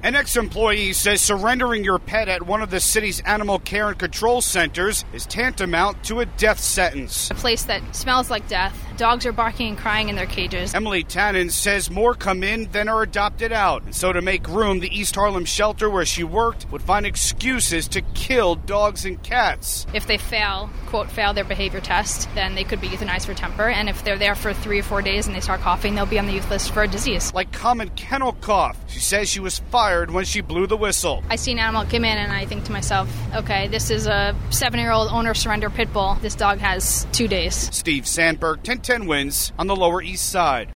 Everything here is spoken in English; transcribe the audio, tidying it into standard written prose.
An ex-employee says surrendering your pet at one of the city's animal care and control centers is tantamount to a death sentence. A place that smells like death. Dogs are barking and crying in their cages. Emily Tannen says more come in than are adopted out. And so to make room, the East Harlem shelter where she worked would find excuses to kill dogs and cats. If they fail their behavior test, then they could be euthanized for temper. And if they're there for 3 or 4 days and they start coughing, they'll be on the youth list for a disease. Like common kennel cough. She says she was fired when she blew the whistle. I see an animal come in and I think to myself, okay, this is a 7-year-old owner surrender pit bull. This dog has 2 days. Steve Sandberg, 1010 Wins on the Lower East Side.